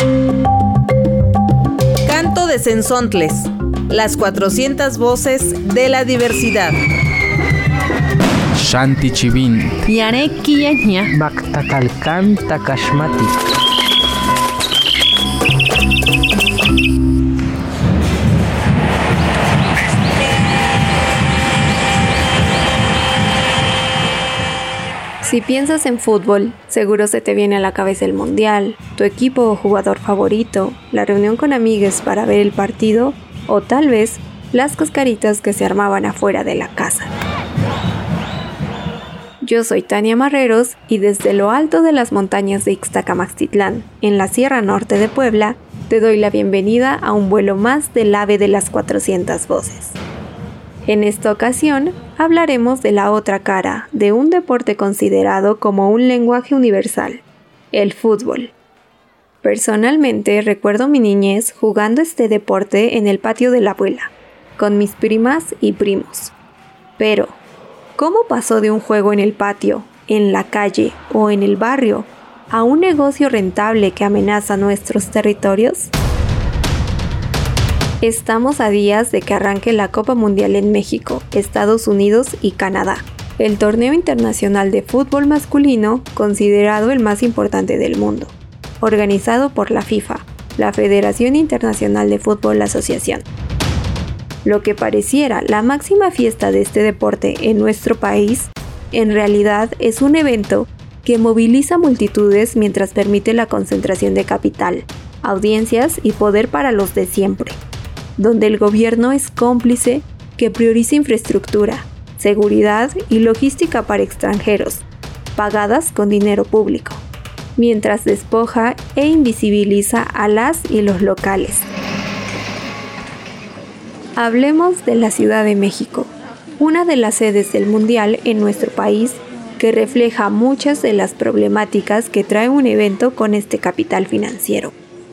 Canto de Cenzontles, las 400 voces de la diversidad. Shanti Chivin, Yareki Yaña, Mactacalcán Tacashmati. Si piensas en fútbol, seguro se te viene a la cabeza el mundial, tu equipo o jugador favorito, la reunión con amigues para ver el partido o tal vez las cascaritas que se armaban afuera de la casa. Yo soy Tania Marreros y desde lo alto de las montañas de Ixtacamaxtitlán, en la Sierra Norte de Puebla, te doy la bienvenida a un vuelo más del ave de las 400 voces. En esta ocasión, hablaremos de la otra cara de un deporte considerado como un lenguaje universal, el fútbol. Personalmente recuerdo mi niñez jugando este deporte en el patio de la abuela, con mis primas y primos. Pero, ¿cómo pasó de un juego en el patio, en la calle o en el barrio a un negocio rentable que amenaza nuestros territorios? Estamos a días de que arranque la Copa Mundial en México, Estados Unidos y Canadá, el torneo internacional de fútbol masculino considerado el más importante del mundo, organizado por la FIFA, la Federación Internacional de Fútbol Asociación. Lo que pareciera la máxima fiesta de este deporte en nuestro país, en realidad es un evento que moviliza multitudes mientras permite la concentración de capital, audiencias y poder para los de siempre, donde el gobierno es cómplice que prioriza infraestructura, seguridad y logística para extranjeros, pagadas con dinero público, mientras despoja e invisibiliza a las y los locales. Hablemos de la Ciudad de México, una de las sedes del Mundial en nuestro país que refleja muchas de las problemáticas que trae un evento con este capital financiero.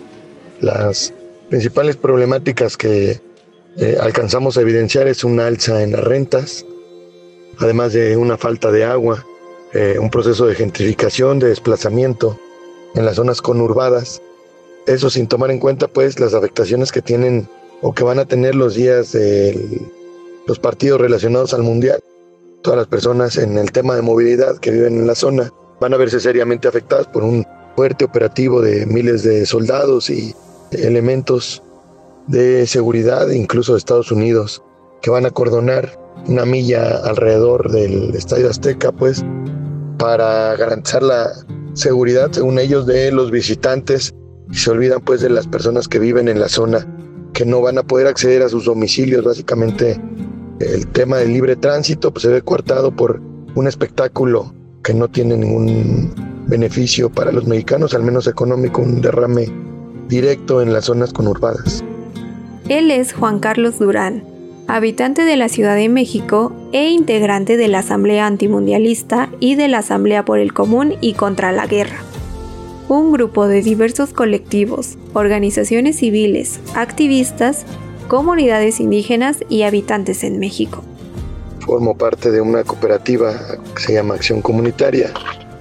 Las principales problemáticas que alcanzamos a evidenciar es una alza en las rentas, además de una falta de agua, un proceso de gentrificación, de desplazamiento en las zonas conurbadas. Eso sin tomar en cuenta pues las afectaciones que tienen o que van a tener los días de los partidos relacionados al Mundial. Todas las personas en el tema de movilidad que viven en la zona van a verse seriamente afectadas por un fuerte operativo de miles de soldados y elementos de seguridad, incluso de Estados Unidos, que van a acordonar una milla alrededor del Estadio Azteca, pues, para garantizar la seguridad, según ellos, de los visitantes, y se olvidan, pues, de las personas que viven en la zona, que no van a poder acceder a sus domicilios. Básicamente, el tema del libre tránsito, pues, se ve coartado por un espectáculo que no tiene ningún beneficio para los mexicanos, al menos económico, un derrame directo en las zonas conurbadas. Él es Juan Carlos Durán, habitante de la Ciudad de México e integrante de la Asamblea Antimundialista y de la Asamblea por el Común y contra la Guerra, un grupo de diversos colectivos, organizaciones civiles, activistas, comunidades indígenas y habitantes en México. Formo parte de una cooperativa que se llama Acción Comunitaria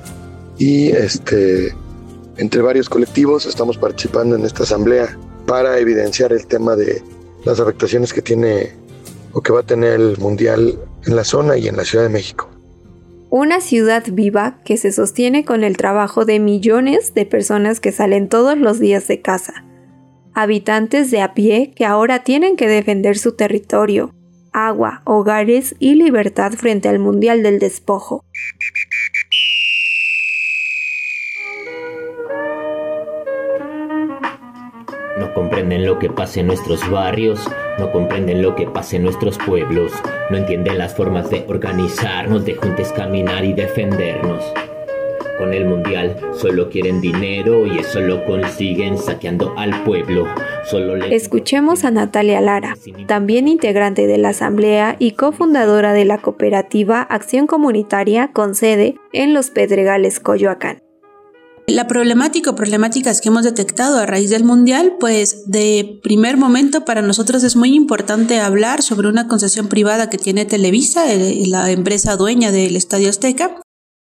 y entre varios colectivos estamos participando en esta asamblea para evidenciar el tema de las afectaciones que tiene o que va a tener el Mundial en la zona y en la Ciudad de México. Una ciudad viva que se sostiene con el trabajo de millones de personas que salen todos los días de casa. Habitantes de a pie que ahora tienen que defender su territorio, agua, hogares y libertad frente al Mundial del despojo. No comprenden lo que pasa en nuestros barrios, no comprenden lo que pasa en nuestros pueblos, no entienden las formas de organizarnos, de juntos caminar y defendernos. Con el Mundial solo quieren dinero y eso lo consiguen saqueando al pueblo. Escuchemos a Natalia Lara, también integrante de la Asamblea y cofundadora de la cooperativa Acción Comunitaria con sede en Los Pedregales, Coyoacán. La problemáticas que hemos detectado a raíz del Mundial, pues de primer momento para nosotros es muy importante hablar sobre una concesión privada que tiene Televisa, la empresa dueña del Estadio Azteca,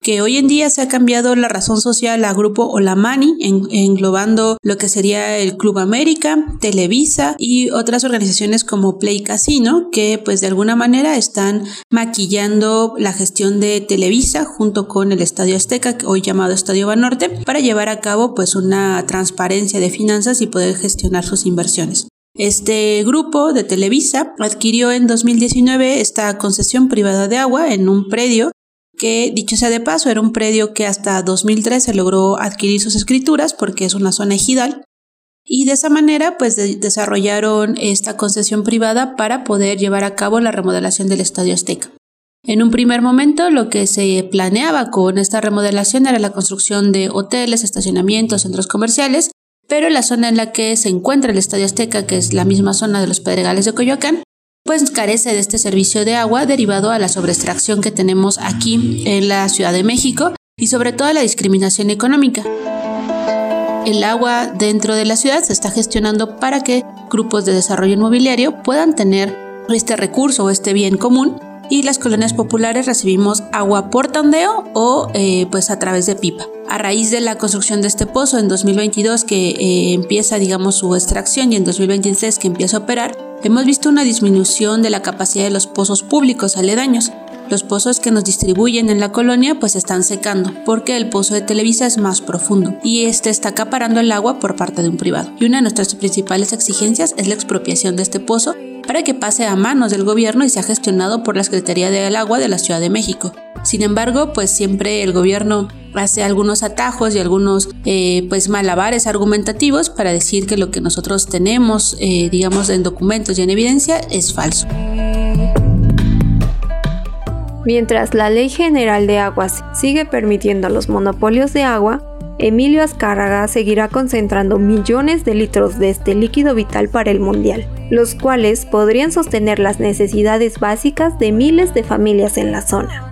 que hoy en día se ha cambiado la razón social a Grupo Olamani, englobando lo que sería el Club América, Televisa y otras organizaciones como Play Casino, que pues de alguna manera están maquillando la gestión de Televisa junto con el Estadio Azteca, hoy llamado Estadio Banorte, para llevar a cabo pues una transparencia de finanzas y poder gestionar sus inversiones. Este grupo de Televisa adquirió en 2019 esta concesión privada de agua en un predio que, dicho sea de paso, era un predio que hasta 2013 logró adquirir sus escrituras porque es una zona ejidal, y de esa manera pues desarrollaron esta concesión privada para poder llevar a cabo la remodelación del Estadio Azteca. En un primer momento lo que se planeaba con esta remodelación era la construcción de hoteles, estacionamientos, centros comerciales, pero la zona en la que se encuentra el Estadio Azteca, que es la misma zona de los Pedregales de Coyoacán, pues carece de este servicio de agua derivado a la sobreextracción que tenemos aquí en la Ciudad de México y sobre todo a la discriminación económica. El agua dentro de la ciudad se está gestionando para que grupos de desarrollo inmobiliario puedan tener este recurso o este bien común, y las colonias populares recibimos agua por tandeo o pues a través de pipa. A raíz de la construcción de este pozo en 2022 que empieza su extracción y en 2023 que empieza a operar, hemos visto una disminución de la capacidad de los pozos públicos aledaños. Los pozos que nos distribuyen en la colonia pues están secando porque el pozo de Televisa es más profundo y este está acaparando el agua por parte de un privado. Y una de nuestras principales exigencias es la expropiación de este pozo para que pase a manos del gobierno y sea gestionado por la Secretaría del Agua de la Ciudad de México. Sin embargo, pues siempre el gobierno hace algunos atajos y algunos pues malabares argumentativos para decir que lo que nosotros tenemos, en documentos y en evidencia es falso. Mientras la Ley General de Aguas sigue permitiendo los monopolios de agua, Emilio Azcárraga seguirá concentrando millones de litros de este líquido vital para el mundial, los cuales podrían sostener las necesidades básicas de miles de familias en la zona.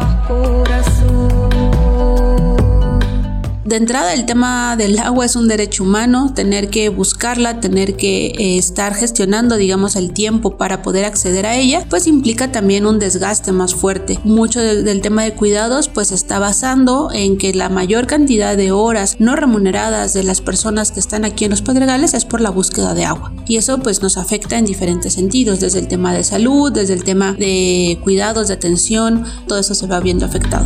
De entrada, el tema del agua es un derecho humano, tener que buscarla, tener que estar gestionando, el tiempo para poder acceder a ella, pues implica también un desgaste más fuerte. Mucho del tema de cuidados, pues se está basando en que la mayor cantidad de horas no remuneradas de las personas que están aquí en los Pedregales es por la búsqueda de agua. Y eso pues nos afecta en diferentes sentidos, desde el tema de salud, desde el tema de cuidados, de atención, todo eso se va viendo afectado.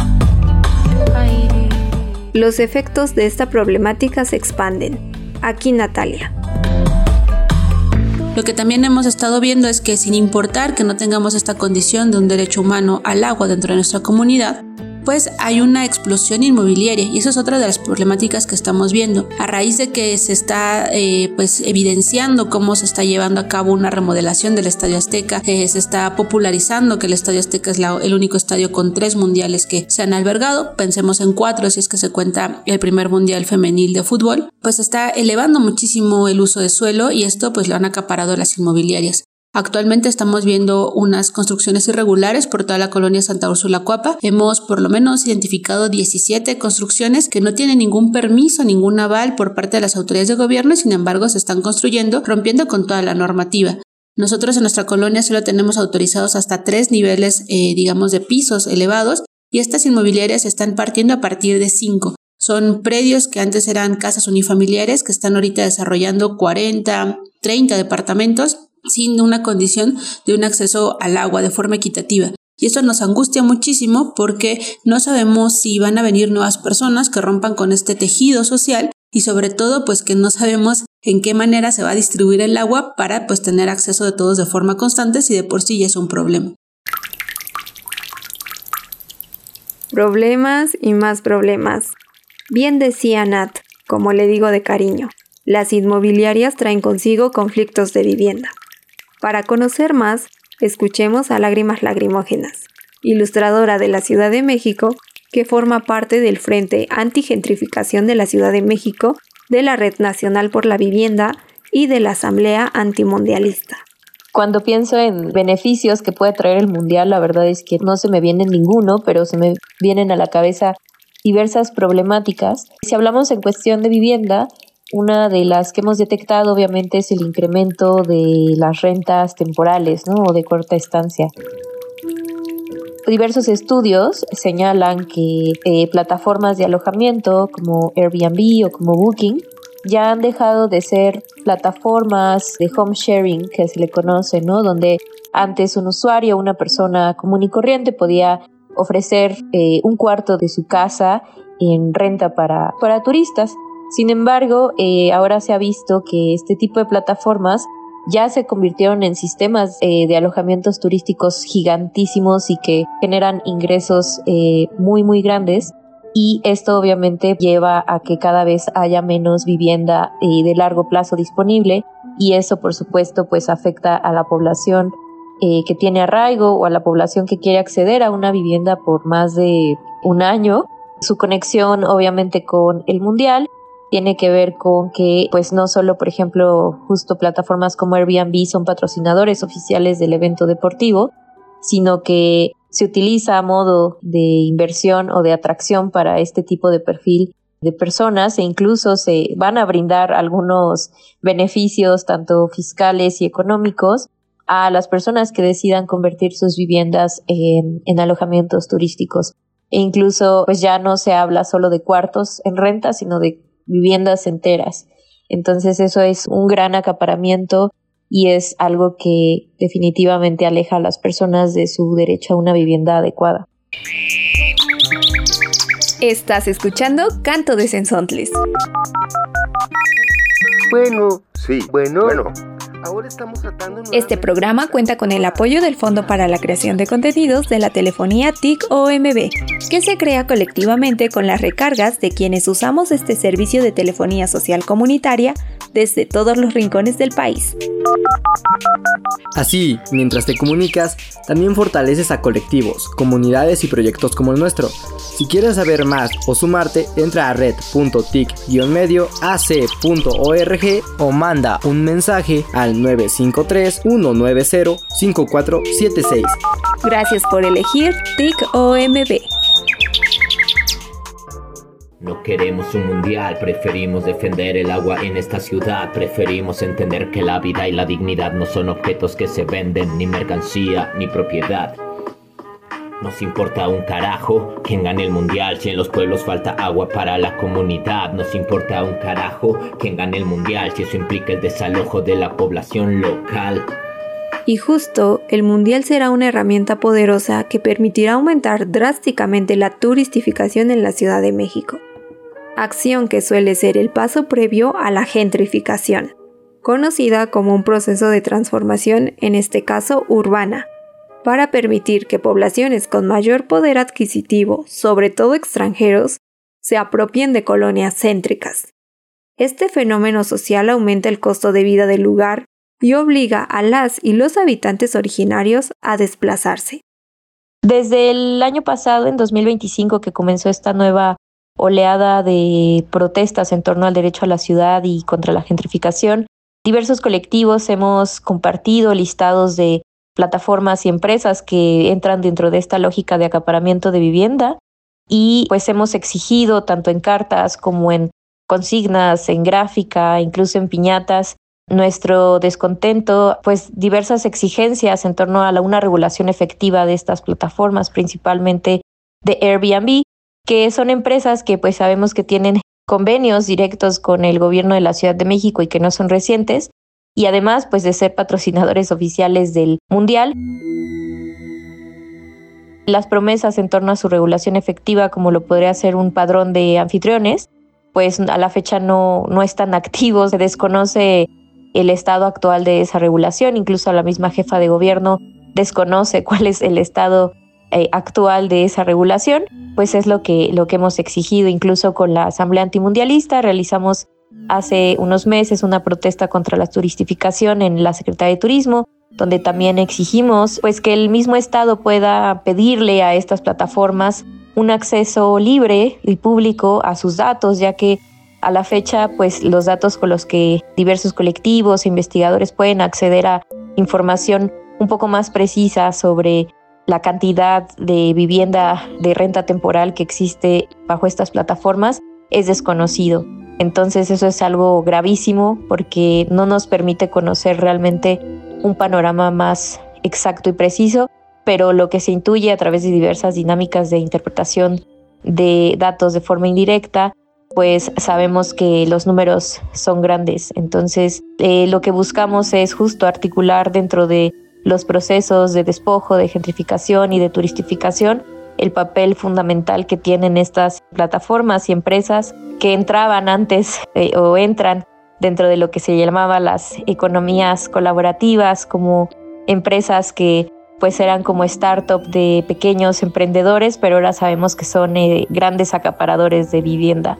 Los efectos de esta problemática se expanden. Aquí Natalia. Lo que también hemos estado viendo es que sin importar que no tengamos esta condición de un derecho humano al agua dentro de nuestra comunidad, pues hay una explosión inmobiliaria y eso es otra de las problemáticas que estamos viendo. A raíz de que se está evidenciando cómo se está llevando a cabo una remodelación del Estadio Azteca, se está popularizando que el Estadio Azteca es el único estadio con 3 mundiales que se han albergado, pensemos en 4 si es que se cuenta el primer mundial femenil de fútbol, pues está elevando muchísimo el uso de suelo y esto pues lo han acaparado las inmobiliarias. Actualmente estamos viendo unas construcciones irregulares por toda la colonia Santa Úrsula Coapa. Hemos por lo menos identificado 17 construcciones que no tienen ningún permiso, ningún aval por parte de las autoridades de gobierno y sin embargo se están construyendo rompiendo con toda la normativa. Nosotros en nuestra colonia solo tenemos autorizados hasta 3 niveles, de pisos elevados y estas inmobiliarias se están partiendo a partir de 5. Son predios que antes eran casas unifamiliares que están ahorita desarrollando 40, 30 departamentos sin una condición de un acceso al agua de forma equitativa. Y eso nos angustia muchísimo porque no sabemos si van a venir nuevas personas que rompan con este tejido social y sobre todo pues que no sabemos en qué manera se va a distribuir el agua para pues tener acceso de todos de forma constante si de por sí ya es un problema. Problemas y más problemas. Bien decía Nat, como le digo de cariño, las inmobiliarias traen consigo conflictos de vivienda. Para conocer más, escuchemos a Lágrimas Lagrimógenas, ilustradora de la Ciudad de México, que forma parte del Frente Antigentrificación de la Ciudad de México, de la Red Nacional por la Vivienda y de la Asamblea Antimundialista. Cuando pienso en beneficios que puede traer el Mundial, la verdad es que no se me viene ninguno, pero se me vienen a la cabeza diversas problemáticas. Si hablamos en cuestión de vivienda, una de las que hemos detectado obviamente es el incremento de las rentas temporales, ¿no? O de corta estancia. diversos estudios señalan que plataformas de alojamiento como Airbnb o como Booking ya han dejado de ser plataformas de home sharing, que se le conoce, ¿no? Donde antes un usuario, una persona común y corriente, podía ofrecer un cuarto de su casa en renta para turistas. Sin embargo, ahora se ha visto que este tipo de plataformas ya se convirtieron en sistemas de alojamientos turísticos gigantísimos y que generan ingresos muy, muy grandes. Y esto obviamente lleva a que cada vez haya menos vivienda de largo plazo disponible, y eso por supuesto pues afecta a la población que tiene arraigo o a la población que quiere acceder a una vivienda por más de un año. Su conexión obviamente con el Mundial tiene que ver con que pues no solo, por ejemplo, justo plataformas como Airbnb son patrocinadores oficiales del evento deportivo, sino que se utiliza a modo de inversión o de atracción para este tipo de perfil de personas, e incluso se van a brindar algunos beneficios tanto fiscales y económicos a las personas que decidan convertir sus viviendas en alojamientos turísticos. E incluso pues ya no se habla solo de cuartos en renta, sino de viviendas enteras. Entonces eso es un gran acaparamiento y es algo que definitivamente aleja a las personas de su derecho a una vivienda adecuada. Estás escuchando Canto de Cenzontles. Bueno. Ahora estamos tratando... Este programa cuenta con el apoyo del Fondo para la Creación de Contenidos de la Telefonía TIC-OMB, que se crea colectivamente con las recargas de quienes usamos este servicio de telefonía social comunitaria desde todos los rincones del país. Así, mientras te comunicas, también fortaleces a colectivos, comunidades y proyectos como el nuestro. Si quieres saber más o sumarte, entra a red.tic-medioac.org o manda un mensaje al 953-190-5476. Gracias por elegir TIC-OMB. No queremos un mundial, preferimos defender el agua en esta ciudad. Preferimos entender que la vida y la dignidad no son objetos que se venden, ni mercancía, ni propiedad. Nos importa un carajo quién gane el mundial si en los pueblos falta agua para la comunidad. Nos importa un carajo quién gane el mundial si eso implica el desalojo de la población local. Y justo, el Mundial será una herramienta poderosa que permitirá aumentar drásticamente la turistificación en la Ciudad de México. Acción que suele ser el paso previo a la gentrificación, conocida como un proceso de transformación, en este caso urbana, para permitir que poblaciones con mayor poder adquisitivo, sobre todo extranjeros, se apropien de colonias céntricas. Este fenómeno social aumenta el costo de vida del lugar y obliga a las y los habitantes originarios a desplazarse. Desde el año pasado, en 2025, que comenzó esta nueva oleada de protestas en torno al derecho a la ciudad y contra la gentrificación, diversos colectivos hemos compartido listados de plataformas y empresas que entran dentro de esta lógica de acaparamiento de vivienda, y pues hemos exigido tanto en cartas como en consignas, en gráfica, incluso en piñatas, nuestro descontento, pues diversas exigencias en torno a una regulación efectiva de estas plataformas, principalmente de Airbnb, que son empresas que pues sabemos que tienen convenios directos con el gobierno de la Ciudad de México y que no son recientes, y además pues de ser patrocinadores oficiales del Mundial. Las promesas en torno a su regulación efectiva, como lo podría ser un padrón de anfitriones, pues a la fecha no están activos. Se desconoce el estado actual de esa regulación, incluso la misma jefa de gobierno desconoce cuál es el estado actual de esa regulación. Pues es lo que hemos exigido. Incluso con la Asamblea Antimundialista realizamos hace unos meses una protesta contra la turistificación en la Secretaría de Turismo, donde también exigimos pues que el mismo Estado pueda pedirle a estas plataformas un acceso libre y público a sus datos, ya que a la fecha pues los datos con los que diversos colectivos e investigadores pueden acceder a información un poco más precisa sobre la cantidad de vivienda de renta temporal que existe bajo estas plataformas es desconocido. Entonces eso es algo gravísimo porque no nos permite conocer realmente un panorama más exacto y preciso pero lo que se intuye a través de diversas dinámicas de interpretación de datos de forma indirecta, pues sabemos que los números son grandes. Entonces, lo que buscamos es justo articular dentro de los procesos de despojo, de gentrificación y de turistificación el papel fundamental que tienen estas plataformas y empresas que entraban antes o entran dentro de lo que se llamaba las economías colaborativas, como empresas que pues eran como startup de pequeños emprendedores, pero ahora sabemos que son grandes acaparadores de vivienda.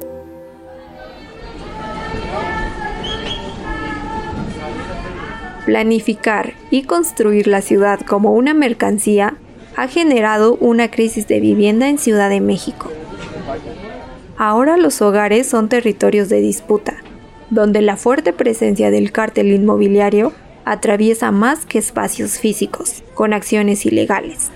Planificar y construir la ciudad como una mercancía ha generado una crisis de vivienda en Ciudad de México. Ahora los hogares son territorios de disputa, donde la fuerte presencia del cártel inmobiliario atraviesa más que espacios físicos, con acciones ilegales.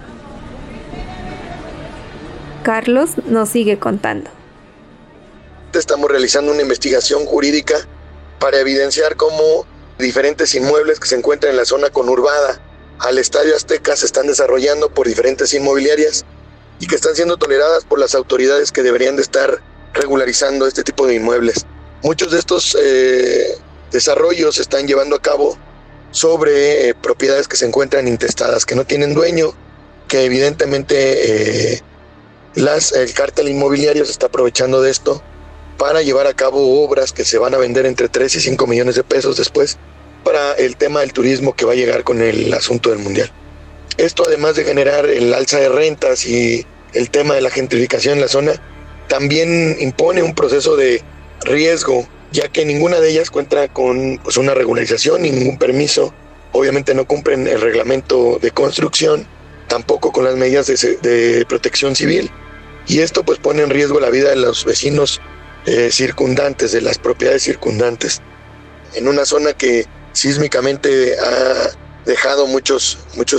Carlos nos sigue contando. Estamos realizando una investigación jurídica para evidenciar cómo diferentes inmuebles que se encuentran en la zona conurbada al Estadio Azteca se están desarrollando por diferentes inmobiliarias y que están siendo toleradas por las autoridades que deberían de estar regularizando este tipo de inmuebles. Muchos de estos desarrollos se están llevando a cabo sobre propiedades que se encuentran intestadas, que no tienen dueño, que evidentemente el cártel inmobiliario se está aprovechando de esto para llevar a cabo obras que se van a vender entre 3 y 5 millones de pesos después para el tema del turismo que va a llegar con el asunto del mundial. Esto, además de generar el alza de rentas y el tema de la gentrificación en la zona, también impone un proceso de riesgo, ya que ninguna de ellas cuenta con una regularización ni ningún permiso. Obviamente no cumplen el reglamento de construcción, tampoco con las medidas de protección civil, y esto pues pone en riesgo la vida de los vecinos circundantes, de las propiedades circundantes, en una zona que sísmicamente ha dejado muchos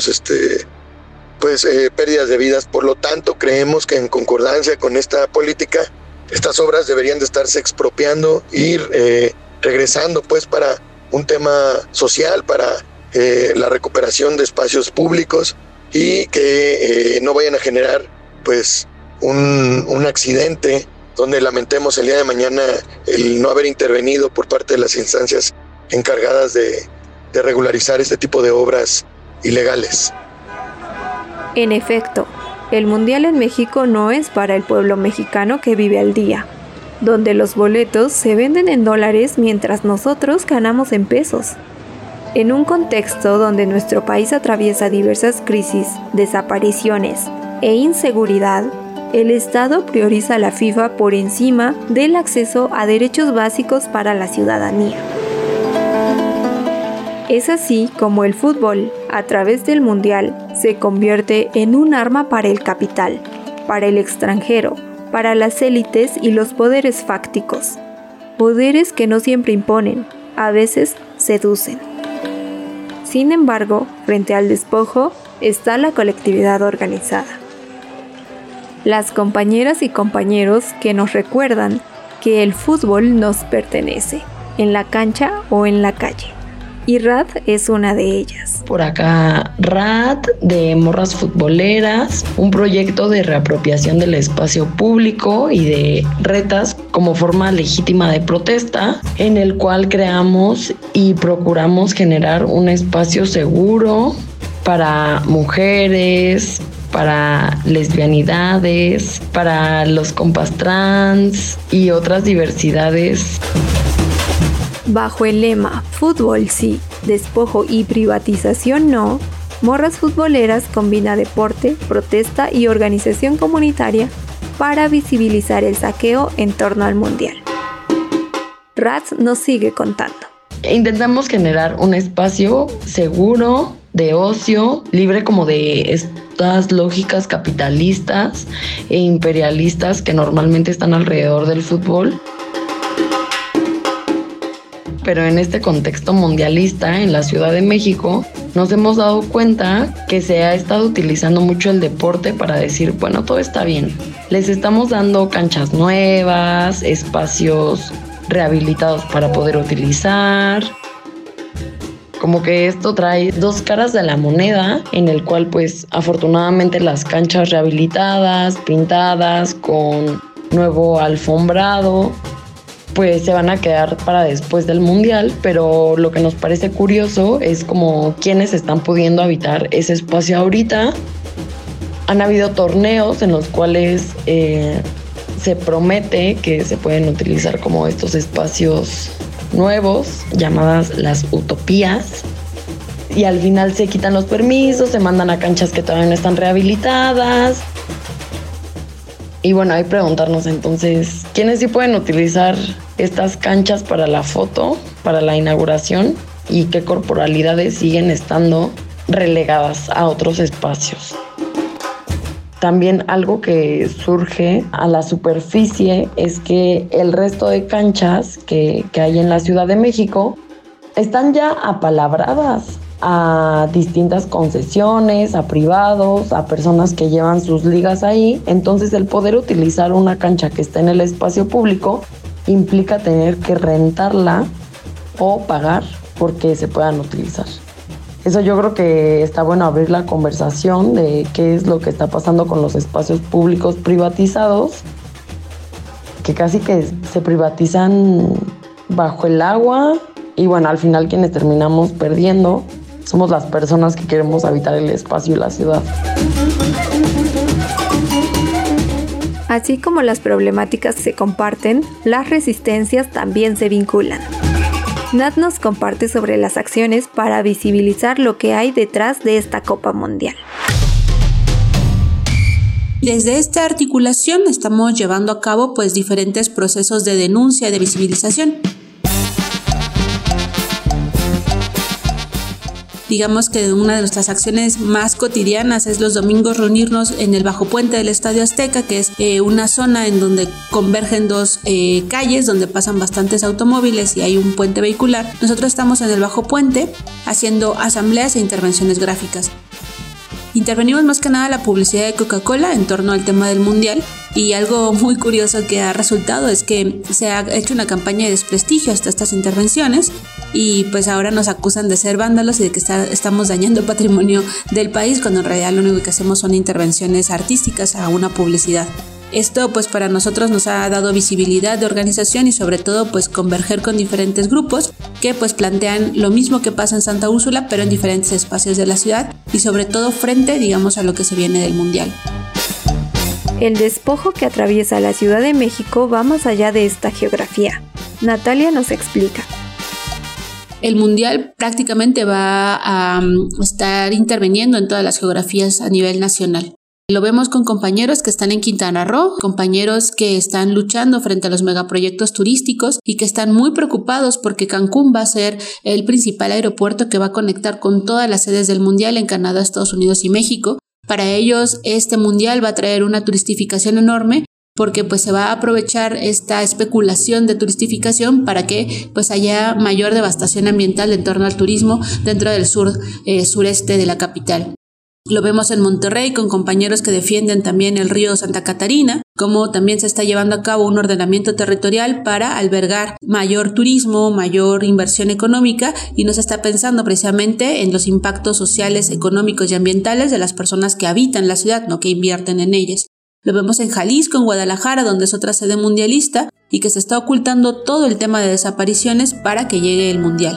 pérdidas de vidas. Por lo tanto, creemos que en concordancia con esta política, estas obras deberían de estarse expropiando y regresando pues para un tema social, para la recuperación de espacios públicos, y que no vayan a generar pues un accidente donde lamentemos el día de mañana el no haber intervenido por parte de las instancias encargadas de regularizar este tipo de obras ilegales. En efecto, el Mundial en México no es para el pueblo mexicano que vive al día, donde los boletos se venden en dólares mientras nosotros ganamos en pesos. En un contexto donde nuestro país atraviesa diversas crisis, desapariciones e inseguridad, el Estado prioriza a la FIFA por encima del acceso a derechos básicos para la ciudadanía. Es así como el fútbol, a través del Mundial, se convierte en un arma para el capital, para el extranjero, para las élites y los poderes fácticos. Poderes que no siempre imponen, a veces seducen. Sin embargo, frente al despojo está la colectividad organizada. Las compañeras y compañeros que nos recuerdan que el fútbol nos pertenece, en la cancha o en la calle. Y RAD es una de ellas. Por acá, RAD de Morras Futboleras, un proyecto de reapropiación del espacio público y de retas como forma legítima de protesta, en el cual creamos y procuramos generar un espacio seguro para mujeres, para lesbianidades, para los compas trans y otras diversidades. Bajo el lema Fútbol sí, despojo y privatización no, Morras Futboleras combina deporte, protesta y organización comunitaria para visibilizar el saqueo en torno al mundial. Ratz nos sigue contando. Intentamos generar un espacio seguro, de ocio, libre como de estas lógicas capitalistas e imperialistas que normalmente están alrededor del fútbol. Pero en este contexto mundialista en la Ciudad de México nos hemos dado cuenta que se ha estado utilizando mucho el deporte para decir, bueno, todo está bien. Les estamos dando canchas nuevas, espacios rehabilitados para poder utilizar. Como que esto trae dos caras de la moneda, en el cual pues afortunadamente las canchas rehabilitadas, pintadas, con nuevo alfombrado, pues se van a quedar para después del mundial, pero lo que nos parece curioso es como quiénes están pudiendo habitar ese espacio ahorita. Han habido torneos en los cuales se promete que se pueden utilizar como estos espacios nuevos, llamadas las utopías, y al final se quitan los permisos, se mandan a canchas que todavía no están rehabilitadas. Y bueno, hay que preguntarnos entonces, ¿quiénes sí pueden utilizar estas canchas para la foto, para la inauguración? ¿Y qué corporalidades siguen estando relegadas a otros espacios? También algo que surge a la superficie es que el resto de canchas que hay en la Ciudad de México están ya apalabradas a distintas concesiones, a privados, a personas que llevan sus ligas ahí. Entonces el poder utilizar una cancha que está en el espacio público implica tener que rentarla o pagar porque se puedan utilizar. Eso yo creo que está bueno abrir la conversación de qué es lo que está pasando con los espacios públicos privatizados, que casi que se privatizan bajo el agua y bueno, al final quienes terminamos perdiendo somos las personas que queremos habitar el espacio y la ciudad. Así como las problemáticas se comparten, las resistencias también se vinculan. Nat nos comparte sobre las acciones para visibilizar lo que hay detrás de esta Copa Mundial. Desde esta articulación estamos llevando a cabo pues diferentes procesos de denuncia y de visibilización. Digamos que una de nuestras acciones más cotidianas es los domingos reunirnos en el Bajo Puente del Estadio Azteca, que es una zona en donde convergen dos calles donde pasan bastantes automóviles y hay un puente vehicular. Nosotros estamos en el Bajo Puente haciendo asambleas e intervenciones gráficas. Intervenimos más que nada la publicidad de Coca-Cola en torno al tema del Mundial, y algo muy curioso que ha resultado es que se ha hecho una campaña de desprestigio hasta estas intervenciones y pues ahora nos acusan de ser vándalos y de que estamos dañando patrimonio del país, cuando en realidad lo único que hacemos son intervenciones artísticas a una publicidad. Esto pues para nosotros nos ha dado visibilidad de organización y sobre todo pues converger con diferentes grupos que pues plantean lo mismo que pasa en Santa Úrsula pero en diferentes espacios de la ciudad y sobre todo frente, digamos, a lo que se viene del Mundial. El despojo que atraviesa la Ciudad de México va más allá de esta geografía. Natalia nos explica. El Mundial prácticamente va a estar interviniendo en todas las geografías a nivel nacional. Lo vemos con compañeros que están en Quintana Roo, compañeros que están luchando frente a los megaproyectos turísticos y que están muy preocupados porque Cancún va a ser el principal aeropuerto que va a conectar con todas las sedes del Mundial en Canadá, Estados Unidos y México. Para ellos este Mundial va a traer una turistificación enorme porque pues se va a aprovechar esta especulación de turistificación para que pues haya mayor devastación ambiental en torno al turismo dentro del sureste de la capital. Lo vemos en Monterrey con compañeros que defienden también el río Santa Catarina, como también se está llevando a cabo un ordenamiento territorial para albergar mayor turismo, mayor inversión económica, y no se está pensando precisamente en los impactos sociales, económicos y ambientales de las personas que habitan la ciudad, no que invierten en ellas. Lo vemos en Jalisco, en Guadalajara, donde es otra sede mundialista y que se está ocultando todo el tema de desapariciones para que llegue el Mundial.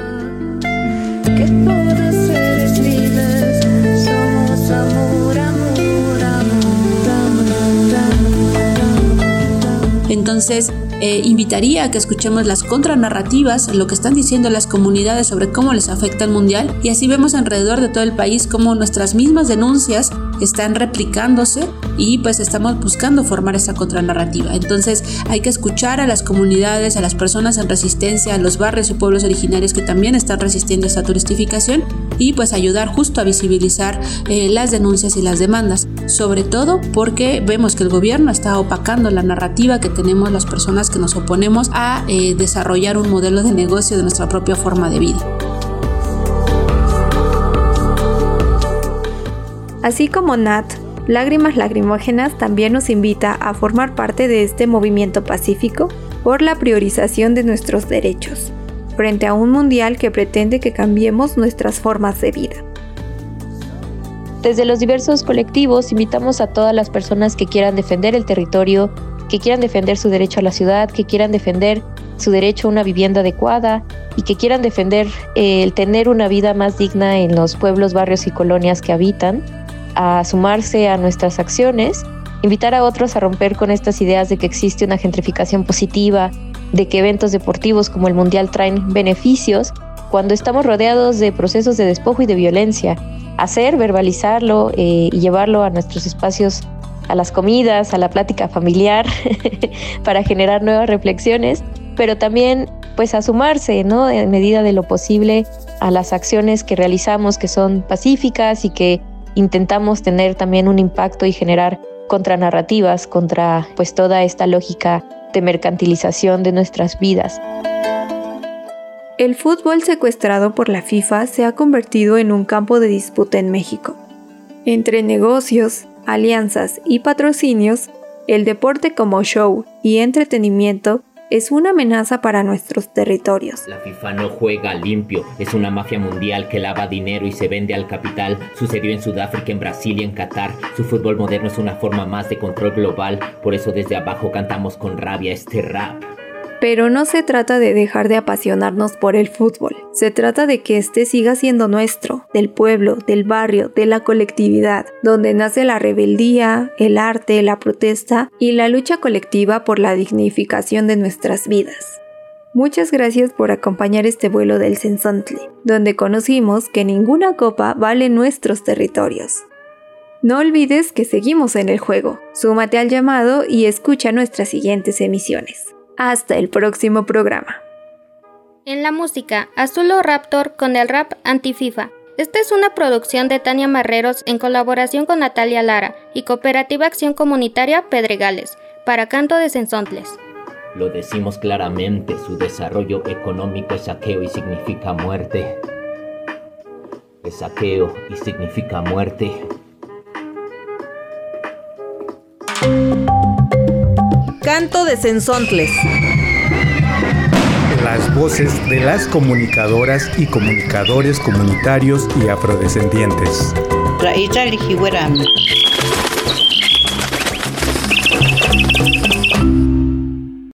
Entonces, invitaría a que escuchemos las contranarrativas, lo que están diciendo las comunidades sobre cómo les afecta el Mundial, y así vemos alrededor de todo el país cómo nuestras mismas denuncias están replicándose y pues estamos buscando formar esa contranarrativa. Entonces hay que escuchar a las comunidades, a las personas en resistencia, a los barrios y pueblos originarios que también están resistiendo esta turistificación y pues ayudar justo a visibilizar las denuncias y las demandas, sobre todo porque vemos que el gobierno está opacando la narrativa que tenemos las personas que nos oponemos a desarrollar un modelo de negocio de nuestra propia forma de vida. Así como Nat, Lágrimas Lacrimógenas también nos invita a formar parte de este movimiento pacífico por la priorización de nuestros derechos. frente a un mundial que pretende que cambiemos nuestras formas de vida. Desde los diversos colectivos invitamos a todas las personas que quieran defender el territorio, que quieran defender su derecho a la ciudad, que quieran defender su derecho a una vivienda adecuada y que quieran defender el tener una vida más digna en los pueblos, barrios y colonias que habitan, a sumarse a nuestras acciones, invitar a otros a romper con estas ideas de que existe una gentrificación positiva, de que eventos deportivos como el Mundial traen beneficios, cuando estamos rodeados de procesos de despojo y de violencia. Hacer, verbalizarlo y llevarlo a nuestros espacios, a las comidas, a la plática familiar, para generar nuevas reflexiones, pero también pues a sumarse, ¿no?, en medida de lo posible a las acciones que realizamos, que son pacíficas y que intentamos tener también un impacto y generar contranarrativas contra pues toda esta lógica de mercantilización de nuestras vidas. El fútbol secuestrado por la FIFA se ha convertido en un campo de disputa en México. Entre negocios, alianzas y patrocinios, el deporte como show y entretenimiento es una amenaza para nuestros territorios. La FIFA no juega limpio, es una mafia mundial que lava dinero y se vende al capital. Sucedió en Sudáfrica, en Brasil y en Qatar. Su fútbol moderno es una forma más de control global, por eso desde abajo cantamos con rabia este rap. Pero no se trata de dejar de apasionarnos por el fútbol, se trata de que este siga siendo nuestro, del pueblo, del barrio, de la colectividad, donde nace la rebeldía, el arte, la protesta y la lucha colectiva por la dignificación de nuestras vidas. Muchas gracias por acompañar este vuelo del Sensontle, donde conocimos que ninguna copa vale nuestros territorios. No olvides que seguimos en el juego, súmate al llamado y escucha nuestras siguientes emisiones. Hasta el próximo programa. En la música, Azulo Raptor con el rap anti-FIFA. Esta es una producción de Tania Marreros en colaboración con Natalia Lara y Cooperativa Acción Comunitaria Pedregales, para Canto de Sensontles. Lo decimos claramente, su desarrollo económico es saqueo y significa muerte. Es saqueo y significa muerte. Canto de Sensontles. Las voces de las comunicadoras y comunicadores comunitarios y afrodescendientes.